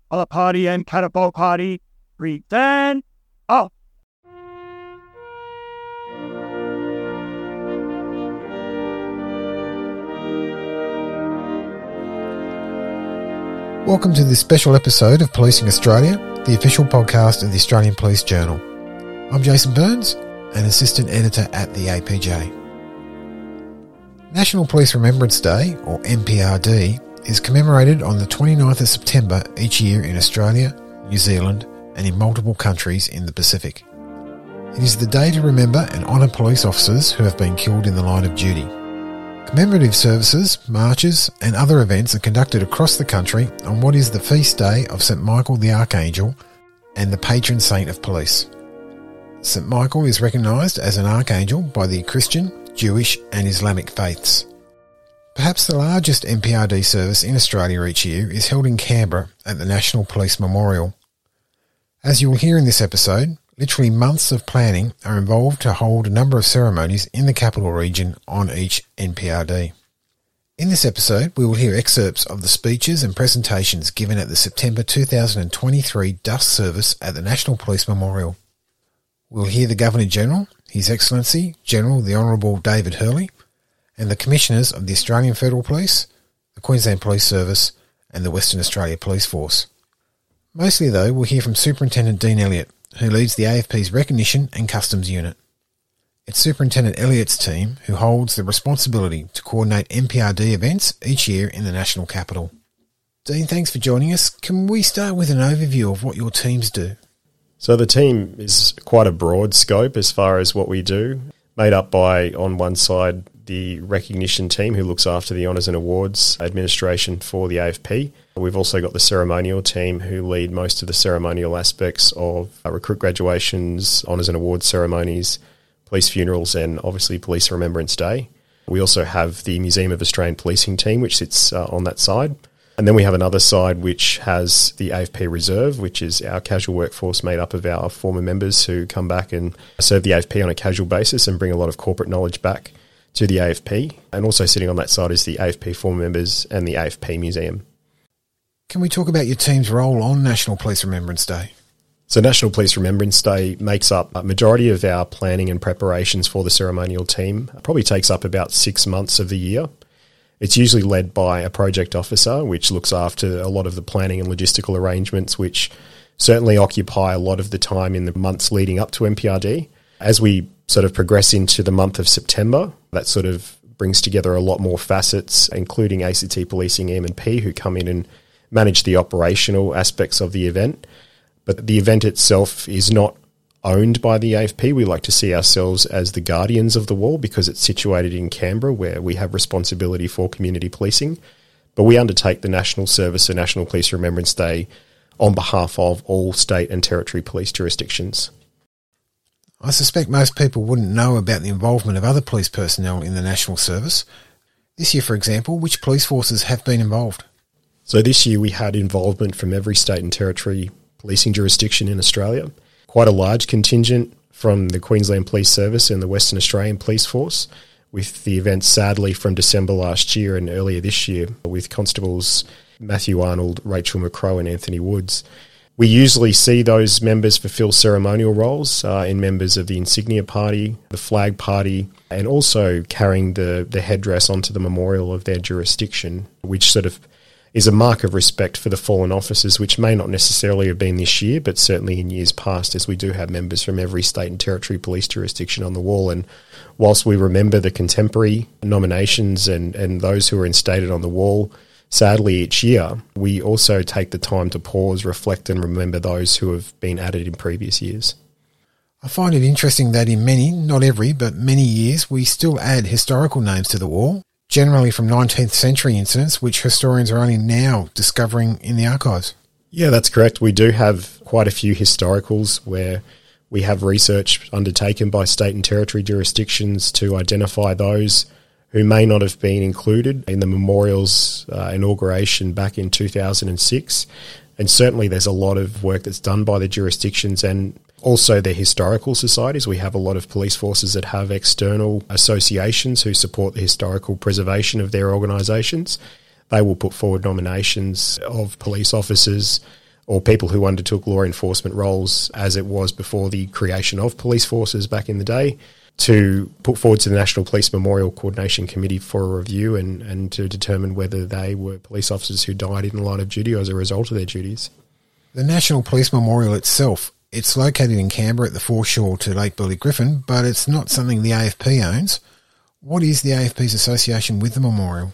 of the party and catapult party. Return off. Welcome to this special episode of Policing Australia, the official podcast of the Australian Police Journal. I'm Jason Burns, an assistant editor at the APJ. National Police Remembrance Day, or NPRD, is commemorated on the 29th of September each year in Australia, New Zealand, and in multiple countries in the Pacific. It is the day to remember and honour police officers who have been killed in the line of duty. Commemorative services, marches and other events are conducted across the country on what is the feast day of St Michael the Archangel and the patron saint of police. St Michael is recognised as an archangel by the Christian, Jewish and Islamic faiths. Perhaps the largest NPRD service in Australia each year is held in Canberra at the National Police Memorial. As you will hear in this episode, literally months of planning are involved to hold a number of ceremonies in the capital region on each NPRD. In this episode, we will hear excerpts of the speeches and presentations given at the September 2023 dust service at the National Police Memorial. We'll hear the Governor-General, His Excellency General the Honourable David Hurley, and the Commissioners of the Australian Federal Police, the Queensland Police Service and the Western Australia Police Force. Mostly though, we'll hear from Superintendent Dean Elliott, who leads the AFP's Recognition and Customs Unit. It's Superintendent Elliott's team who holds the responsibility to coordinate NPRD events each year in the national capital. Dean, thanks for joining us. Can we start with an overview of what your teams do? So the team is quite a broad scope as far as what we do, made up by, on one side, the recognition team who looks after the Honours and Awards administration for the AFP. We've also got the ceremonial team who lead most of the ceremonial aspects of recruit graduations, Honours and Awards ceremonies, police funerals and obviously Police Remembrance Day. We also have the Museum of Australian Policing team which sits on that side. And then we have another side which has the AFP Reserve, which is our casual workforce made up of our former members who come back and serve the AFP on a casual basis and bring a lot of corporate knowledge back to the AFP. And also sitting on that side is the AFP former members and the AFP Museum. Can we talk about your team's role on National Police Remembrance Day? So National Police Remembrance Day makes up a majority of our planning and preparations for the ceremonial team. It probably takes up about 6 months of the year. It's usually led by a project officer, which looks after a lot of the planning and logistical arrangements, which certainly occupy a lot of the time in the months leading up to NPRD. As we sort of progress into the month of September, that sort of brings together a lot more facets, including ACT Policing M&P, who come in and manage the operational aspects of the event. But the event itself is not owned by the AFP. We like to see ourselves as the guardians of the wall because it's situated in Canberra where we have responsibility for community policing. But we undertake the national service of National Police Remembrance Day on behalf of all state and territory police jurisdictions. I suspect most people wouldn't know about the involvement of other police personnel in the national service. This year, for example, which police forces have been involved? So this year we had involvement from every state and territory policing jurisdiction in Australia. Quite a large contingent from the Queensland Police Service and the Western Australian Police Force, with the events sadly from December last year and earlier this year with Constables Matthew Arnold, Rachel McCrow and Anthony Woods. We usually see those members fulfil ceremonial roles in members of the insignia party, the flag party, and also carrying the headdress onto the memorial of their jurisdiction, which sort of is a mark of respect for the fallen officers, which may not necessarily have been this year, but certainly in years past, as we do have members from every state and territory police jurisdiction on the wall. And whilst we remember the contemporary nominations and those who are instated on the wall, sadly each year, we also take the time to pause, reflect and remember those who have been added in previous years. I find it interesting that in many, not every, but many years, we still add historical names to the wall, generally from 19th century incidents, which historians are only now discovering in the archives. Yeah, that's correct. We do have quite a few historicals where we have research undertaken by state and territory jurisdictions to identify those who may not have been included in the memorial's inauguration back in 2006. And certainly there's a lot of work that's done by the jurisdictions and also their historical societies. We have a lot of police forces that have external associations who support the historical preservation of their organisations. They will put forward nominations of police officers or people who undertook law enforcement roles as it was before the creation of police forces back in the day, to put forward to the National Police Memorial Coordination Committee for a review and to determine whether they were police officers who died in the line of duty or as a result of their duties. The National Police Memorial itself, it's located in Canberra at the foreshore to Lake Burley Griffin, but it's not something the AFP owns. What is the AFP's association with the memorial?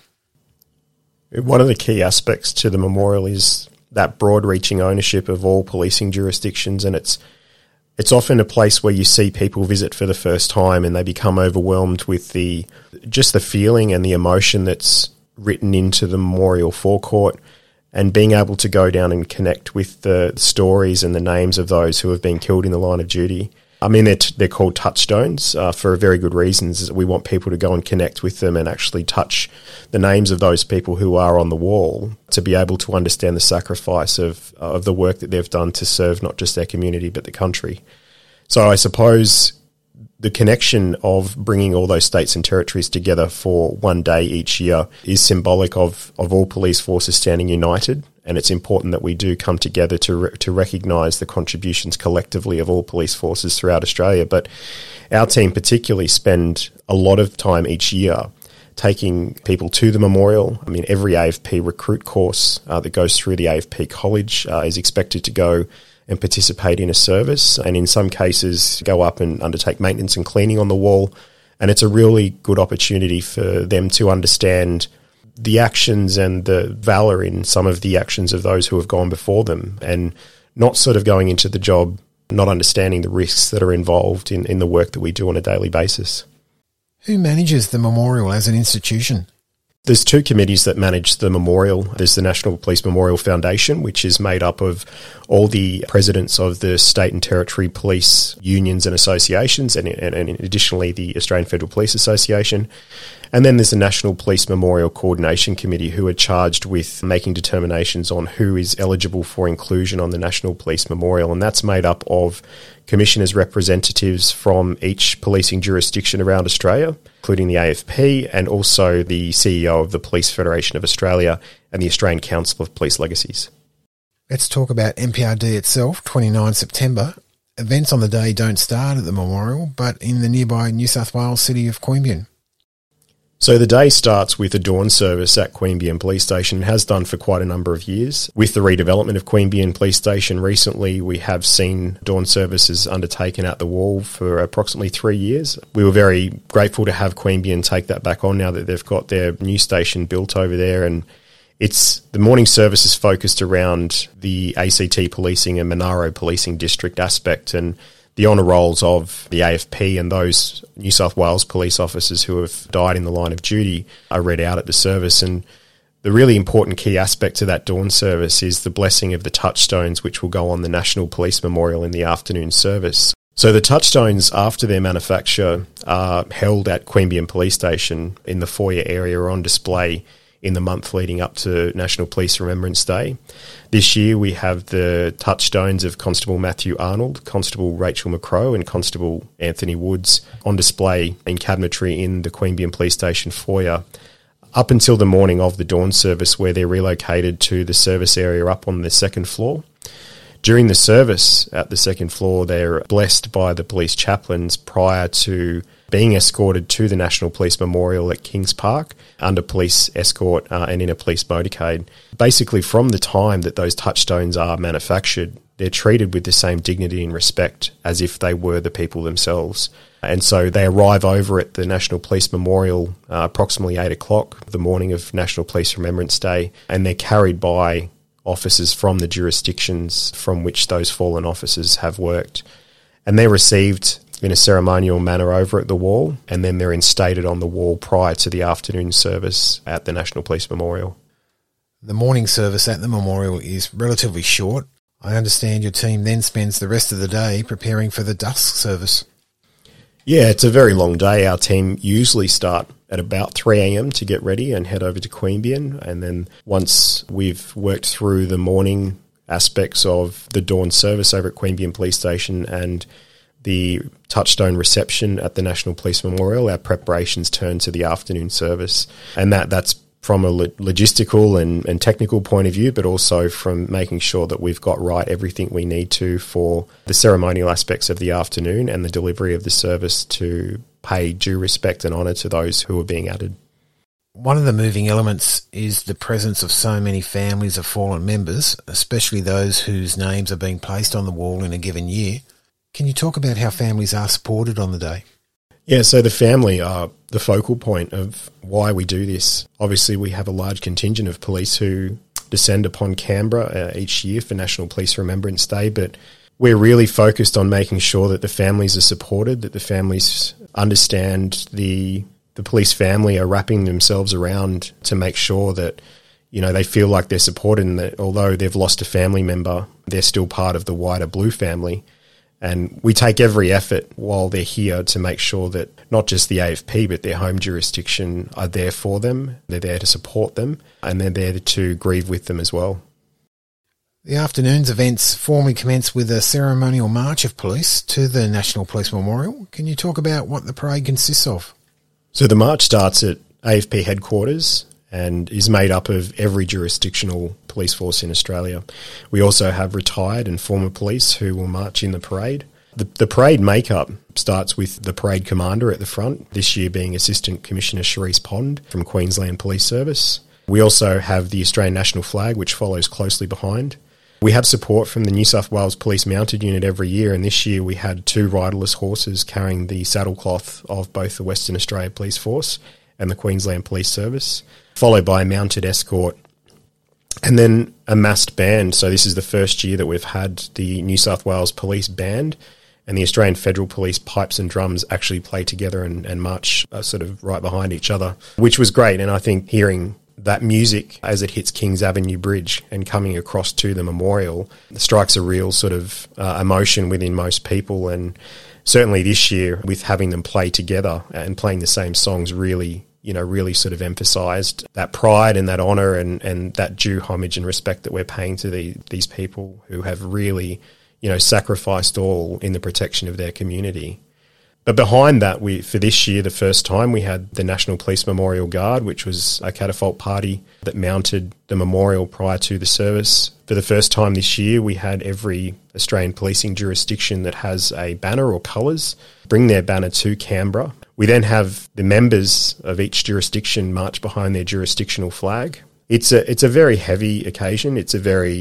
One of the key aspects to the memorial is that broad-reaching ownership of all policing jurisdictions, and it's often a place where you see people visit for the first time and they become overwhelmed with the feeling and the emotion that's written into the memorial forecourt, and being able to go down and connect with the stories and the names of those who have been killed in the line of duty. I mean, they're called touchstones for very good reasons. We want people to go and connect with them and actually touch the names of those people who are on the wall to be able to understand the sacrifice of the work that they've done to serve not just their community but the country. So I suppose the connection of bringing all those states and territories together for one day each year is symbolic of all police forces standing united, and it's important that we do come together to recognise the contributions collectively of all police forces throughout Australia. But our team particularly spend a lot of time each year taking people to the memorial. I mean, every AFP recruit course that goes through the AFP college is expected to go and participate in a service, and in some cases go up and undertake maintenance and cleaning on the wall. And it's a really good opportunity for them to understand the actions and the valour in some of the actions of those who have gone before them, and not sort of going into the job not understanding the risks that are involved in the work that we do on a daily basis. Who manages the memorial as an institution? There's two committees that manage the memorial. There's the National Police Memorial Foundation, which is made up of all the presidents of the state and territory police unions and associations, and additionally the Australian Federal Police Association. And then there's the National Police Memorial Coordination Committee, who are charged with making determinations on who is eligible for inclusion on the National Police Memorial. And that's made up of commissioners' representatives from each policing jurisdiction around Australia, including the AFP, and also the CEO of the Police Federation of Australia and the Australian Council of Police Legacies. Let's talk about NPRD itself, 29 September. Events on the day don't start at the memorial, but in the nearby New South Wales city of Queanbeyan. So the day starts with a dawn service at Queanbeyan Police Station, has done for quite a number of years. With the redevelopment of Queanbeyan Police Station recently, we have seen dawn services undertaken at the wall for approximately 3 years. We were very grateful to have Queanbeyan take that back on now that they've got their new station built over there, and the morning service is focused around the ACT policing and Monaro policing district aspect, and the honour rolls of the AFP and those New South Wales police officers who have died in the line of duty are read out at the service. And the really important key aspect to that dawn service is the blessing of the touchstones, which will go on the National Police Memorial in the afternoon service. So the touchstones, after their manufacture, are held at Queanbeyan Police Station in the foyer area, or on display in the month leading up to National Police Remembrance Day. This year we have the touchstones of Constable Matthew Arnold, Constable Rachel McCrow and Constable Anthony Woods on display in cabinetry in the Queanbeyan Police Station foyer up until the morning of the dawn service, where they're relocated to the service area up on the second floor. During the service at the second floor, they're blessed by the police chaplains prior to being escorted to the National Police Memorial at Kings Park under police escort and in a police motorcade. Basically, from the time that those touchstones are manufactured, they're treated with the same dignity and respect as if they were the people themselves. And so they arrive over at the National Police Memorial approximately 8 o'clock the morning of National Police Remembrance Day, and they're carried by officers from the jurisdictions from which those fallen officers have worked. And they're received in a ceremonial manner over at the wall, and then they're instated on the wall prior to the afternoon service at the National Police Memorial. The morning service at the memorial is relatively short. I understand your team then spends the rest of the day preparing for the dusk service. Yeah, it's a very long day. Our team usually start at about 3 a.m. to get ready and head over to Queanbeyan, and then once we've worked through the morning aspects of the dawn service over at Queanbeyan Police Station and the touchstone reception at the National Police Memorial, our preparations turn to the afternoon service. And that's from a logistical and technical point of view, but also from making sure that we've got right everything we need to for the ceremonial aspects of the afternoon and the delivery of the service to pay due respect and honour to those who are being added. One of the moving elements is the presence of so many families of fallen members, especially those whose names are being placed on the wall in a given year. Can you talk about how families are supported on the day? Yeah, so the family are the focal point of why we do this. Obviously, we have a large contingent of police who descend upon Canberra each year for National Police Remembrance Day, but we're really focused on making sure that the families are supported, that the families understand the police family are wrapping themselves around to make sure that, you know, they feel like they're supported and that although they've lost a family member, they're still part of the wider Blue family. And we take every effort while they're here to make sure that not just the AFP but their home jurisdiction are there for them, they're there to support them, and they're there to grieve with them as well. The afternoon's events formally commence with a ceremonial march of police to the National Police Memorial. Can you talk about what the parade consists of? So the march starts at AFP headquarters and is made up of every jurisdictional police force in Australia. We also have retired and former police who will march in the parade. The parade makeup starts with the parade commander at the front, this year being Assistant Commissioner Cherise Pond from Queensland Police Service. We also have the Australian national flag, which follows closely behind. We have support from the New South Wales Police Mounted Unit every year, and this year we had 2 riderless horses carrying the saddlecloth of both the Western Australia Police Force and the Queensland Police Service, followed by a mounted escort, and then a massed band. So this is the first year that we've had the New South Wales Police Band and the Australian Federal Police pipes and drums actually play together and march sort of right behind each other, which was great. And I think hearing that music as it hits Kings Avenue Bridge and coming across to the memorial strikes a real sort of emotion within most people. And certainly this year, with having them play together and playing the same songs, really sort of emphasised that pride and that honour and that due homage and respect that we're paying to these people who have really, sacrificed all in the protection of their community. But behind that, for this year, the first time, we had the National Police Memorial Guard, which was a catafalque party that mounted the memorial prior to the service. For the first time this year, we had every Australian policing jurisdiction that has a banner or colours bring their banner to Canberra. We then have the members of each jurisdiction march behind their jurisdictional flag. It's a very heavy occasion. It's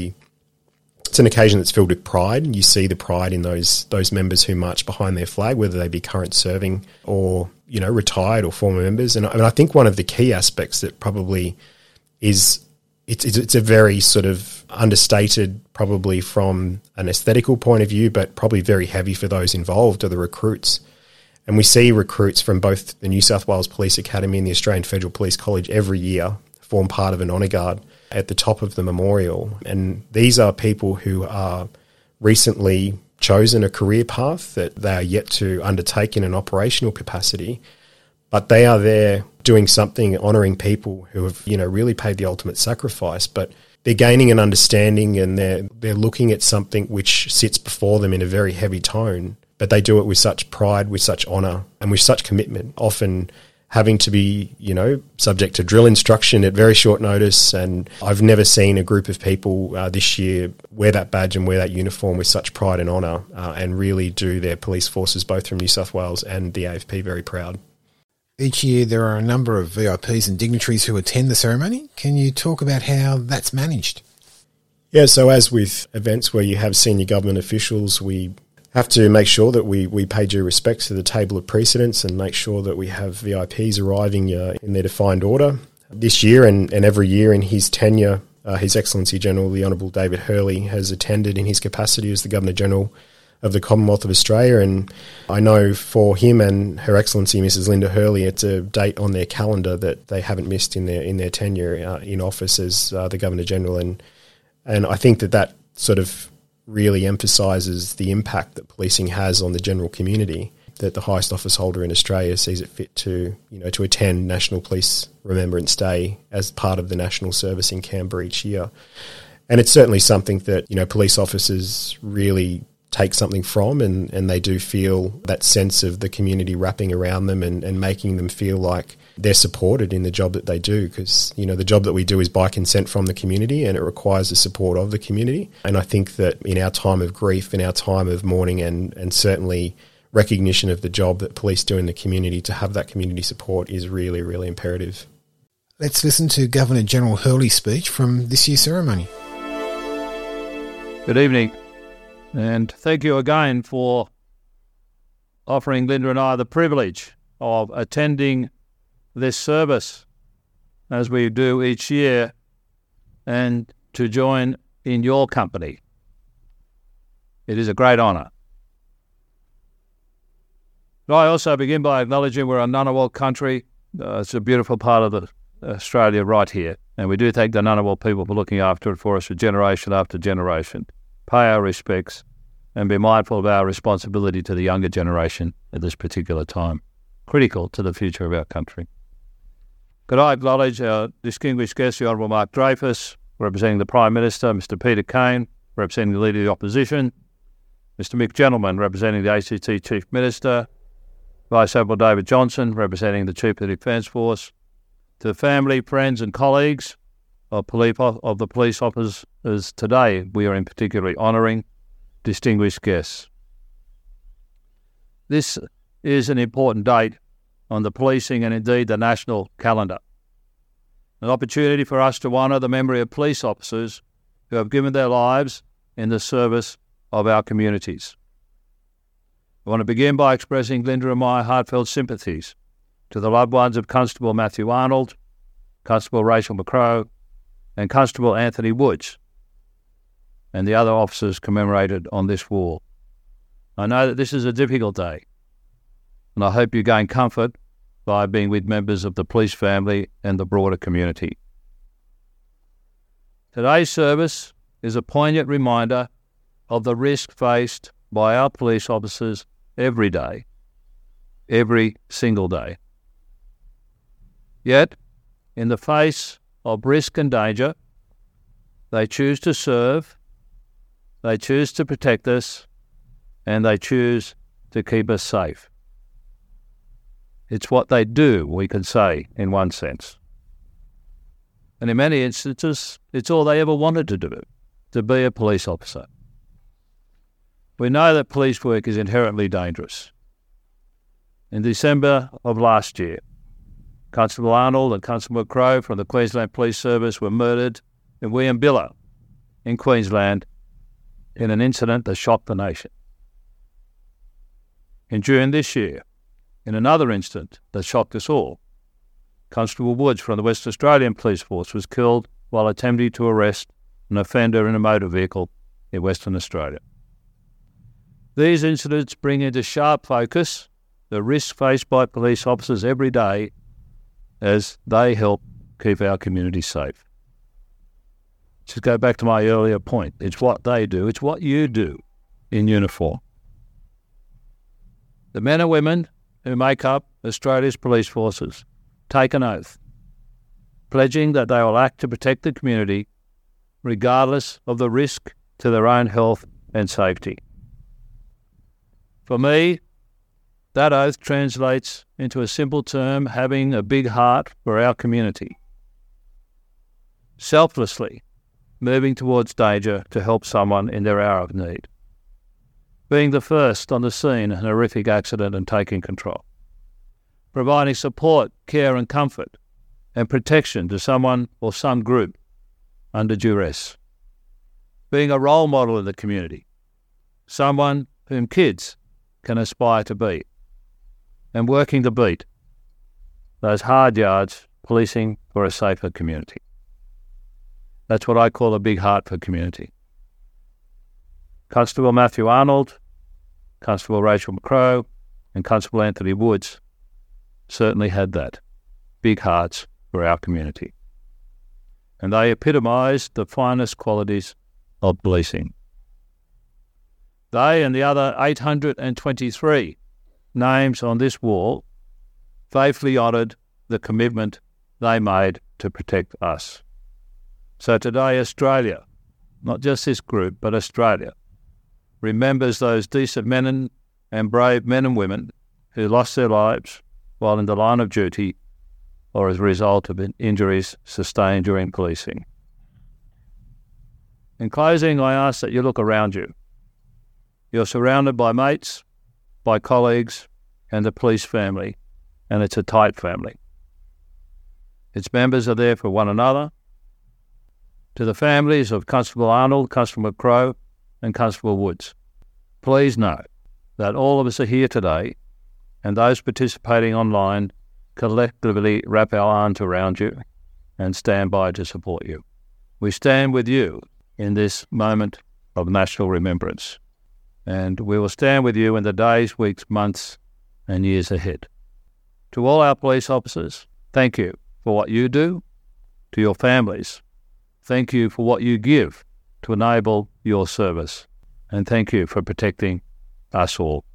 an occasion that's filled with pride. You see the pride in those members who march behind their flag, whether they be current serving or, retired or former members. And I think one of the key aspects that probably is, it's a very sort of understated, probably from an aesthetical point of view, but probably very heavy for those involved, are the recruits. And we see recruits from both the New South Wales Police Academy and the Australian Federal Police College every year form part of an honour guard at the top of the memorial. And these are people who are recently chosen a career path that they are yet to undertake in an operational capacity, but they are there doing something, honouring people who have, really paid the ultimate sacrifice. But they're gaining an understanding and they're looking at something which sits before them in a very heavy tone, but they do it with such pride, with such honour and with such commitment, often having to be, subject to drill instruction at very short notice. And I've never seen a group of people this year wear that badge and wear that uniform with such pride and honour and really do their police forces, both from New South Wales and the AFP, very proud. Each year there are a number of VIPs and dignitaries who attend the ceremony. Can you talk about how that's managed? Yeah, so as with events where you have senior government officials, we have to make sure that we pay due respect to the table of precedence and make sure that we have VIPs arriving in their defined order. This year and every year in his tenure, His Excellency General the Honourable David Hurley has attended in his capacity as the Governor-General of the Commonwealth of Australia, and I know for him and Her Excellency Mrs. Linda Hurley, it's a date on their calendar that they haven't missed in their tenure in office as the Governor-General, and I think that sort of really emphasises the impact that policing has on the general community, that the highest office holder in Australia sees it fit to attend National Police Remembrance Day as part of the national service in Canberra each year. And it's certainly something that, police officers really take something from, and they do feel that sense of the community wrapping around them and making them feel like they're supported in the job that they do, because, you know, the job that we do is by consent from the community, and it requires the support of the community. And I think that in our time of grief, in our time of mourning, and certainly recognition of the job that police do in the community, to have that community support is really, really imperative. Let's listen to Governor General Hurley's speech from this year's ceremony. Good evening, and thank you again for offering Linda and I the privilege of attending this service as we do each year, and to join in your company. It is a great honour. But I also begin by acknowledging we're a Ngunnawal country. It's a beautiful part of Australia right here, and we do thank the Ngunnawal people for looking after it for us for generation after generation. Pay our respects and be mindful of our responsibility to the younger generation at this particular time, critical to the future of our country. Could I acknowledge our distinguished guest, the Honourable Mark Dreyfus, representing the Prime Minister, Mr Peter Kane, representing the Leader of the Opposition, Mr Mick Gentleman, representing the ACT Chief Minister, Vice Admiral David Johnson, representing the Chief of the Defence Force, to the family, friends and colleagues of the police officers today, we are in particularly honouring distinguished guests. This is an important date on the policing and indeed the national calendar. An opportunity for us to honour the memory of police officers who have given their lives in the service of our communities. I want to begin by expressing Linda and my heartfelt sympathies to the loved ones of Constable Matthew Arnold, Constable Rachel McCrow, and Constable Anthony Woods, and the other officers commemorated on this wall. I know that this is a difficult day, and I hope you gain comfort by being with members of the police family and the broader community. Today's service is a poignant reminder of the risk faced by our police officers every day, every single day. Yet, in the face of risk and danger, they choose to serve, they choose to protect us, and they choose to keep us safe. It's what they do, we can say, in one sense. And in many instances, it's all they ever wanted to do, to be a police officer. We know that police work is inherently dangerous. In December of last year, Constable Arnold and Constable McCrow from the Queensland Police Service were murdered in Weeambilla in Queensland in an incident that shocked the nation. In June this year, in another incident that shocked us all, Constable Woods from the West Australian Police Force was killed while attempting to arrest an offender in a motor vehicle in Western Australia. These incidents bring into sharp focus the risk faced by police officers every day as they help keep our community safe. Just go back to my earlier point. It's what they do. It's what you do in uniform. The men and women who make up Australia's police forces take an oath, pledging that they will act to protect the community regardless of the risk to their own health and safety. For me, that oath translates into a simple term: having a big heart for our community. Selflessly moving towards danger to help someone in their hour of need. Being the first on the scene in a horrific accident and taking control. Providing support, care and comfort and protection to someone or some group under duress. Being a role model in the community. Someone whom kids can aspire to be. And working the beat, those hard yards, policing for a safer community. That's what I call a big heart for community. Constable Matthew Arnold, Constable Rachel McCrow, and Constable Anthony Woods certainly had that. Big hearts for our community. And they epitomised the finest qualities of policing. They and the other 823 names on this wall faithfully honoured the commitment they made to protect us. So today Australia, not just this group, but Australia, remembers those decent men and brave men and women who lost their lives while in the line of duty or as a result of injuries sustained during policing. In closing, I ask that you look around you. You're surrounded by mates, by colleagues, and the police family, and it's a tight family. Its members are there for one another. To the families of Constable Arnold, Constable McCrow, and Constable Woods, please know that all of us are here today, and those participating online collectively wrap our arms around you and stand by to support you. We stand with you in this moment of national remembrance, and we will stand with you in the days, weeks, months, and years ahead. To all our police officers, thank you for what you do. To your families, thank you for what you give to enable your service, and thank you for protecting us all.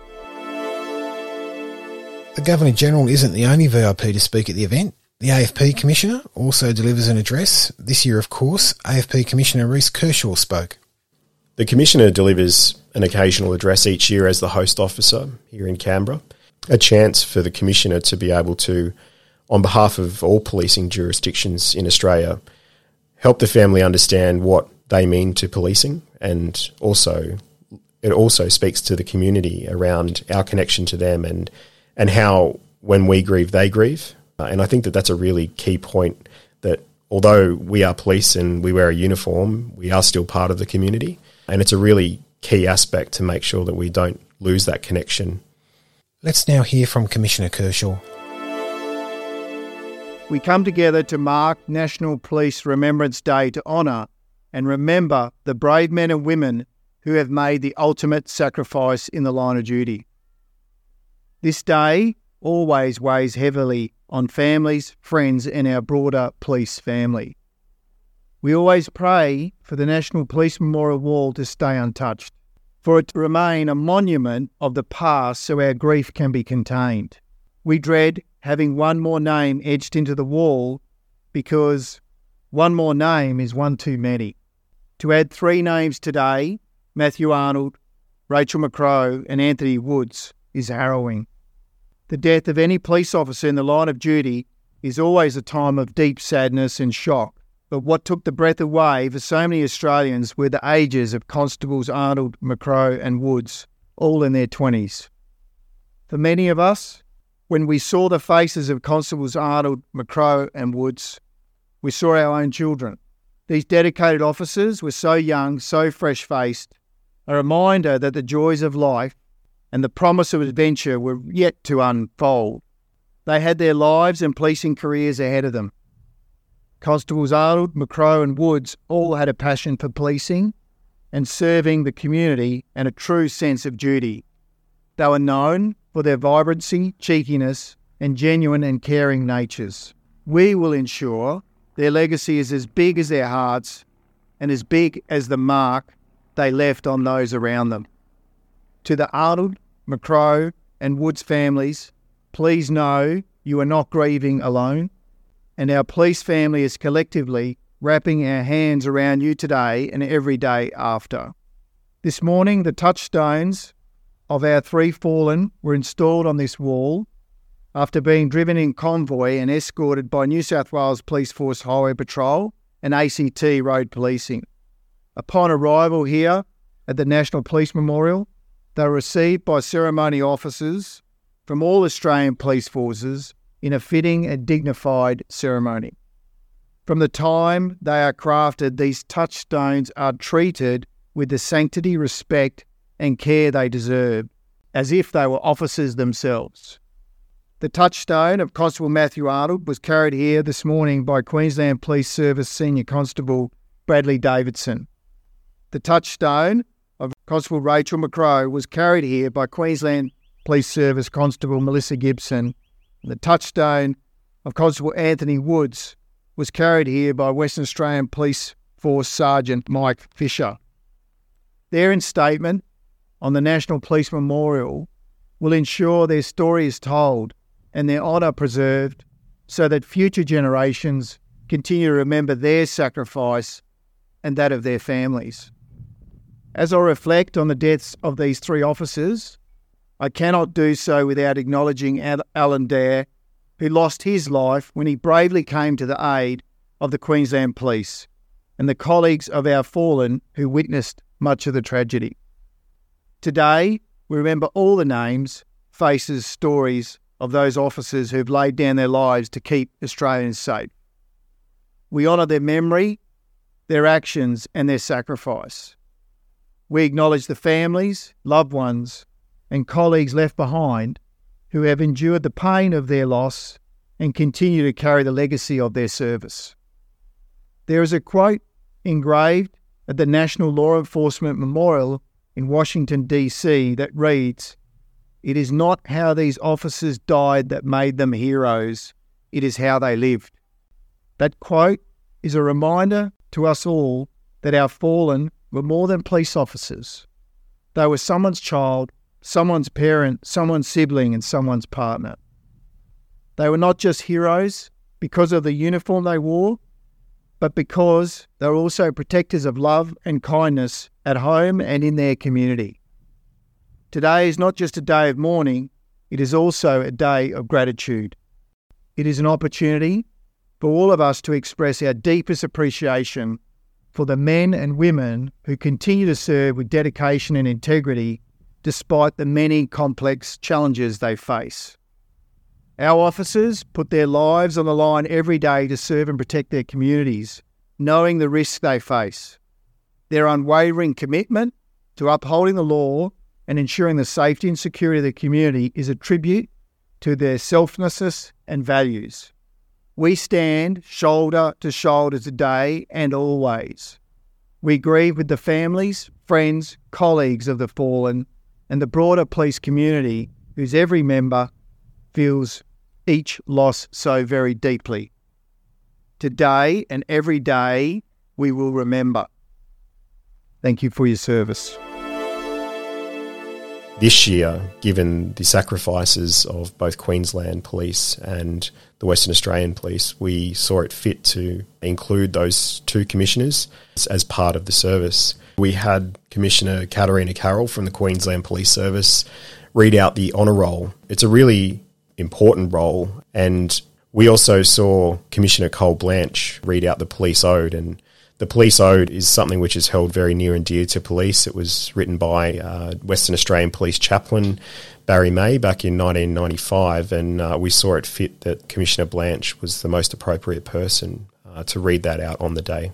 The Governor-General isn't the only VIP to speak at the event. The AFP Commissioner also delivers an address. This year, of course, AFP Commissioner Rhys Kershaw spoke. The Commissioner delivers an occasional address each year as the host officer here in Canberra, a chance for the Commissioner to be able to, on behalf of all policing jurisdictions in Australia, help the family understand what they mean to policing, and it also speaks to the community around our connection to them and how when we grieve, they grieve. And I think that that's a really key point, that although we are police and we wear a uniform, we are still part of the community. And it's a really key aspect to make sure that we don't lose that connection. Let's now hear from Commissioner Kershaw. We come together to mark National Police Remembrance Day to honour and remember the brave men and women who have made the ultimate sacrifice in the line of duty. This day always weighs heavily on families, friends and our broader police family. We always pray for the National Police Memorial Wall to stay untouched, for it to remain a monument of the past so our grief can be contained. We dread having one more name etched into the wall, because one more name is one too many. To add 3 names today, Matthew Arnold, Rachel McCrow and Anthony Woods, is harrowing. The death of any police officer in the line of duty is always a time of deep sadness and shock. But what took the breath away for so many Australians were the ages of Constables Arnold, McCrow and Woods, all in their 20s. For many of us, when we saw the faces of Constables Arnold, McCrow and Woods, we saw our own children. These dedicated officers were so young, so fresh-faced, a reminder that the joys of life and the promise of adventure were yet to unfold. They had their lives and policing careers ahead of them. Constables Arnold, McCrow and Woods all had a passion for policing and serving the community and a true sense of duty. They were known for their vibrancy, cheekiness and genuine and caring natures. We will ensure their legacy is as big as their hearts and as big as the mark they left on those around them. To the Arnold, McCrow and Woods families, please know you are not grieving alone, and our police family is collectively wrapping our hands around you today and every day after. This morning, the touchstones of our 3 fallen were installed on this wall after being driven in convoy and escorted by New South Wales Police Force Highway Patrol and ACT Road Policing. Upon arrival here at the National Police Memorial, they were received by ceremony officers from all Australian police forces in a fitting and dignified ceremony. From the time they are crafted, these touchstones are treated with the sanctity, respect and care they deserve, as if they were officers themselves. The touchstone of Constable Matthew Arnold was carried here this morning by Queensland Police Service Senior Constable Bradley Davidson. The touchstone of Constable Rachel McCrow was carried here by Queensland Police Service Constable Melissa Gibson. The touchstone of Constable Anthony Woods was carried here by Western Australian Police Force Sergeant Mike Fisher. Their instatement on the National Police Memorial will ensure their story is told and their honour preserved so that future generations continue to remember their sacrifice and that of their families. As I reflect on the deaths of these 3 officers, I cannot do so without acknowledging Alan Dare who lost his life when he bravely came to the aid of the Queensland Police, and the colleagues of our fallen who witnessed much of the tragedy. Today, we remember all the names, faces, stories of those officers who've laid down their lives to keep Australians safe. We honour their memory, their actions and their sacrifice. We acknowledge the families, loved ones and colleagues left behind who have endured the pain of their loss and continue to carry the legacy of their service. There is a quote engraved at the National Law Enforcement Memorial in Washington, D.C. that reads, "It is not how these officers died that made them heroes, it is how they lived." That quote is a reminder to us all that our fallen were more than police officers. They were someone's child, someone's parent, someone's sibling and someone's partner. They were not just heroes because of the uniform they wore, but because they were also protectors of love and kindness at home and in their community. Today is not just a day of mourning, it is also a day of gratitude. It is an opportunity for all of us to express our deepest appreciation for the men and women who continue to serve with dedication and integrity despite the many complex challenges they face. Our officers put their lives on the line every day to serve and protect their communities, knowing the risks they face. Their unwavering commitment to upholding the law and ensuring the safety and security of the community is a tribute to their selflessness and values. We stand shoulder to shoulder today and always. We grieve with the families, friends, colleagues of the fallen and the broader police community whose every member feels each loss so very deeply. Today and every day we will remember. Thank you for your service. This year, given the sacrifices of both Queensland Police and the Western Australian Police, we saw it fit to include those two commissioners as part of the service. We had Commissioner Katarina Carroll from the Queensland Police Service read out the honour roll. It's a really important role, and we also saw Commissioner Cole Blanche read out the Police Ode, and the Police Ode is something which is held very near and dear to police. It was written by Western Australian Police Chaplain Barry May back in 1995, and we saw it fit that Commissioner Blanche was the most appropriate person to read that out on the day.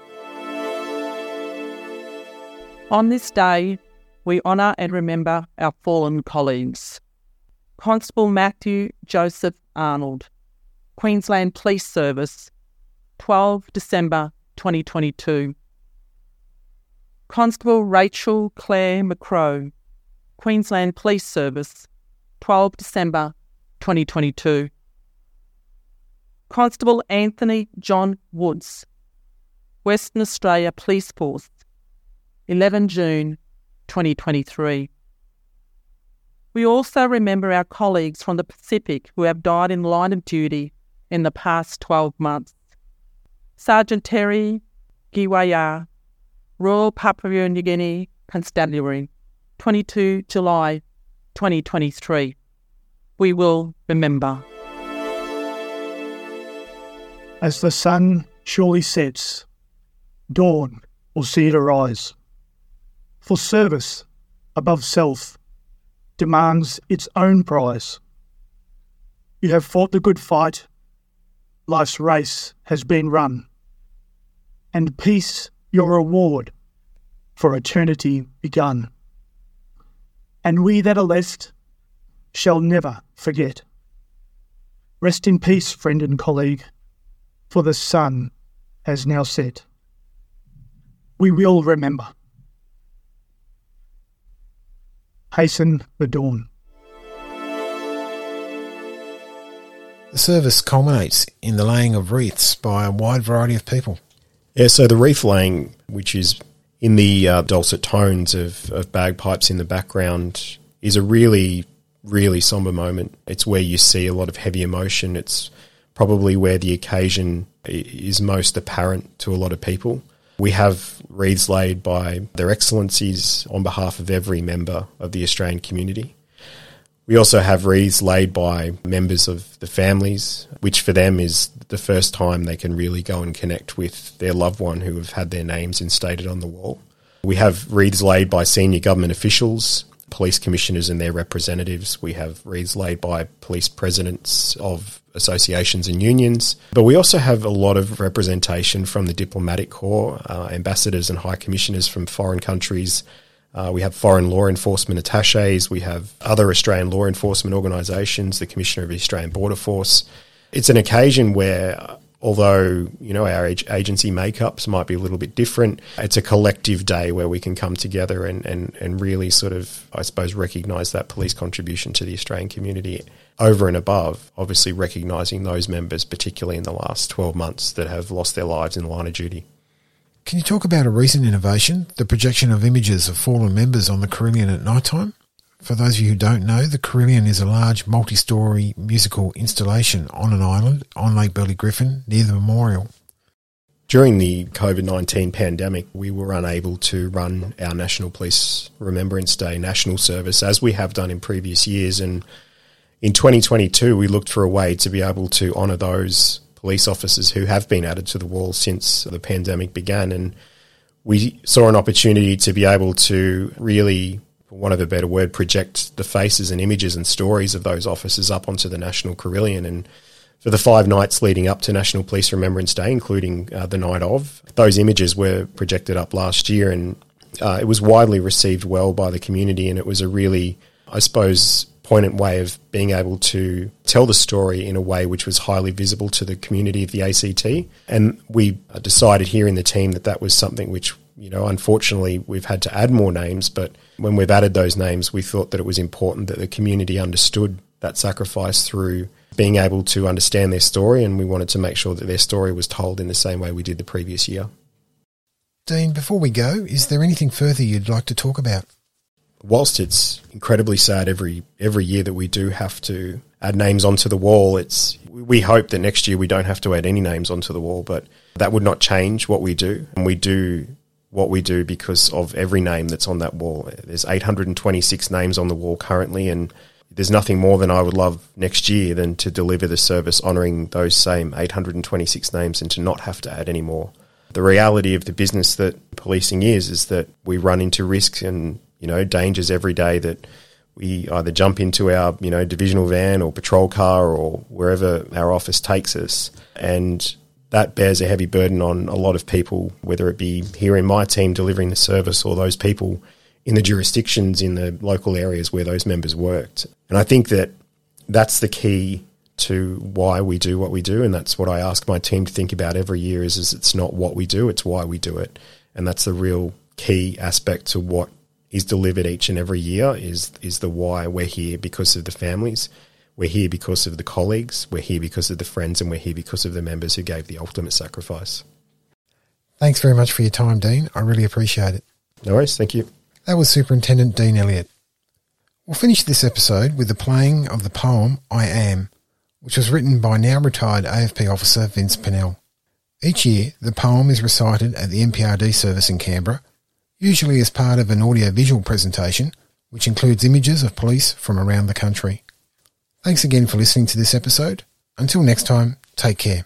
On this day, we honour and remember our fallen colleagues. Constable Matthew Joseph Arnold, Queensland Police Service, 12 December 2022. Constable Rachel Claire McCrow, Queensland Police Service, 12 December 2022. Constable Anthony John Woods, Western Australia Police Force, 11 June 2023. We also remember our colleagues from the Pacific who have died in line of duty in the past 12 months. Sergeant Terry Giwaya, Royal Papua New Guinea Constabulary, 22 July 2023. We will remember. As the sun surely sets, dawn will see it arise. For service above self demands its own prize. You have fought the good fight, life's race has been run, and peace your reward for eternity begun. And we that are left shall never forget. Rest in peace, friend and colleague, for the sun has now set. We will remember. Hasten the dawn. The service culminates in the laying of wreaths by a wide variety of people. Yeah, so the wreath laying, which is in the dulcet tones of bagpipes in the background, is a really, really sombre moment. It's where you see a lot of heavy emotion. It's probably where the occasion is most apparent to a lot of people. We have wreaths laid by Their Excellencies on behalf of every member of the Australian community. We also have wreaths laid by members of the families, which for them is the first time they can really go and connect with their loved one who have had their names instated on the wall. We have wreaths laid by senior government officials, police commissioners and their representatives. We have wreaths laid by police presidents of associations and unions. But we also have a lot of representation from the diplomatic corps, ambassadors and high commissioners from foreign countries. We have foreign law enforcement attaches. We have other Australian law enforcement organisations, the Commissioner of the Australian Border Force. It's an occasion where, although, you know, our agency makeups might be a little bit different, it's a collective day where we can come together and really sort of, I suppose, recognise that police contribution to the Australian community over and above, obviously recognising those members, particularly in the last 12 months, that have lost their lives in the line of duty. Can you talk about a recent innovation, the projection of images of fallen members on the Carillon at night time? For those of you who don't know, the Carillon is a large multi-storey musical installation on an island on Lake Burley Griffin near the memorial. During the COVID-19 pandemic, we were unable to run our National Police Remembrance Day national service as we have done in previous years. And in 2022, we looked for a way to be able to honour those police officers who have been added to the wall since the pandemic began. And we saw an opportunity to be able to really, for want of a better word, project the faces and images and stories of those officers up onto the National Carillon. And for the 5 nights leading up to National Police Remembrance Day, including the night of, those images were projected up last year, and it was widely received well by the community, and it was a really, I suppose, poignant way of being able to tell the story in a way which was highly visible to the community of the ACT. And we decided here in the team that that was something which, you know, unfortunately we've had to add more names, but when we've added those names, we thought that it was important that the community understood that sacrifice through being able to understand their story, and we wanted to make sure that their story was told in the same way we did the previous year. Dean, before we go, is there anything further you'd like to talk about? Whilst it's incredibly sad every year that we do have to add names onto the wall, we hope that next year we don't have to add any names onto the wall, but that would not change what we do. And we do what we do because of every name that's on that wall. There's 826 names on the wall currently, and there's nothing more than I would love next year than to deliver the service honouring those same 826 names and to not have to add any more. The reality of the business that policing is that we run into risks and, you know, dangers every day that we either jump into our, you know, divisional van or patrol car or wherever our office takes us. And that bears a heavy burden on a lot of people, whether it be here in my team delivering the service or those people in the jurisdictions in the local areas where those members worked. And I think that that's the key to why we do what we do, and that's what I ask my team to think about every year is it's not what we do, it's why we do it. And that's the real key aspect to what is delivered each and every year is the why. We're here because of the families, we're here because of the colleagues, we're here because of the friends, and we're here because of the members who gave the ultimate sacrifice. Thanks very much for your time, Dean. I really appreciate it. No worries, thank you. That was Superintendent Dean Elliott. We'll finish this episode with the playing of the poem I Am, which was written by now retired AFP officer Vince Pennell. Each year, the poem is recited at the MPRD service in Canberra, usually as part of an audio-visual presentation, which includes images of police from around the country. Thanks again for listening to this episode. Until next time, take care.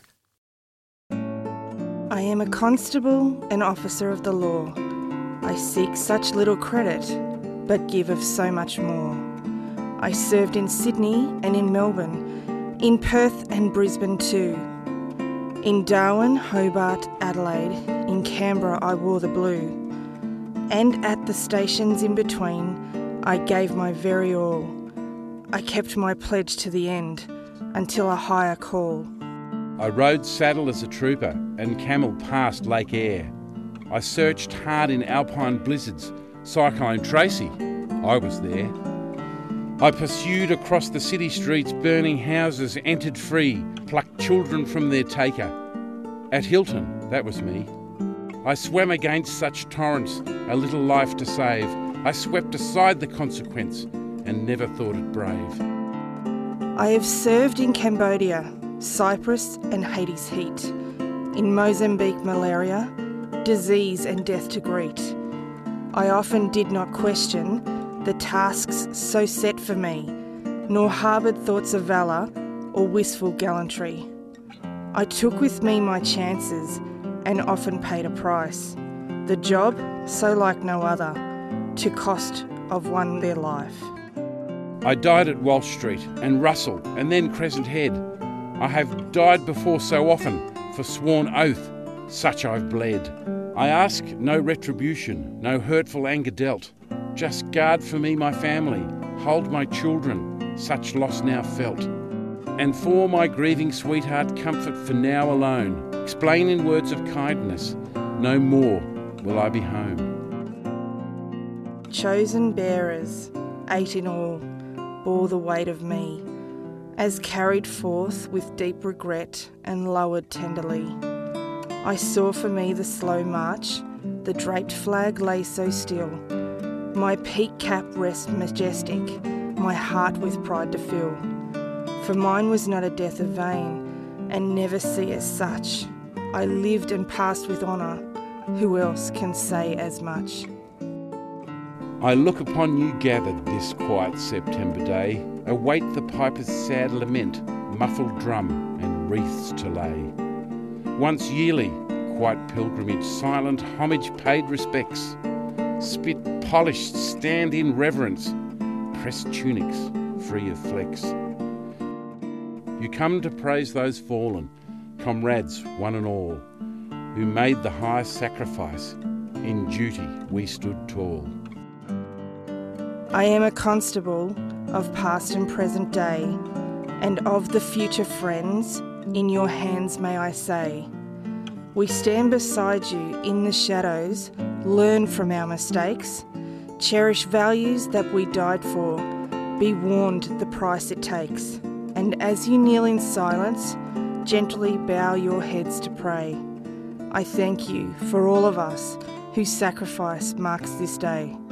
I am a constable and officer of the law. I seek such little credit, but give of so much more. I served in Sydney and in Melbourne, in Perth and Brisbane too. In Darwin, Hobart, Adelaide, in Canberra I wore the blue. And at the stations in between, I gave my very all. I kept my pledge to the end, until a higher call. I rode saddle as a trooper and camel past Lake Eyre. I searched hard in alpine blizzards, Cyclone Tracy, I was there. I pursued across the city streets, burning houses, entered free, plucked children from their taker. At Hilton, that was me. I swam against such torrents, a little life to save. I swept aside the consequence and never thought it brave. I have served in Cambodia, Cyprus and Hades heat, in Mozambique malaria, disease and death to greet. I often did not question the tasks so set for me. nor harboured thoughts of valour or wistful gallantry. I took with me my chances and often paid a price. The job, so like no other, to cost of one their life. I died at Walsh Street and Russell and then Crescent Head. I have died before so often, for sworn oath, such I've bled. I ask no retribution, no hurtful anger dealt. Just guard for me my family, hold my children, such loss now felt. And for my grieving sweetheart comfort for now alone, explain in words of kindness, no more will I be home. Chosen bearers, 8 in all, bore the weight of me, as carried forth with deep regret and lowered tenderly. I saw for me the slow march, the draped flag lay so still, my peak cap rest majestic, my heart with pride to fill. For mine was not a death of vain, and never see as such. I lived and passed with honour, who else can say as much? I look upon you gathered this quiet September day, await the piper's sad lament, muffled drum and wreaths to lay. Once yearly, quiet pilgrimage, silent homage paid respects, spit polished, stand in reverence, pressed tunics, free of flecks. You come to praise those fallen, comrades one and all, who made the highest sacrifice, in duty we stood tall. I am a constable of past and present day, and of the future friends, in your hands may I say. We stand beside you in the shadows, learn from our mistakes, cherish values that we died for, be warned the price it takes, and as you kneel in silence, gently bow your heads to pray. I thank you for all of us whose sacrifice marks this day.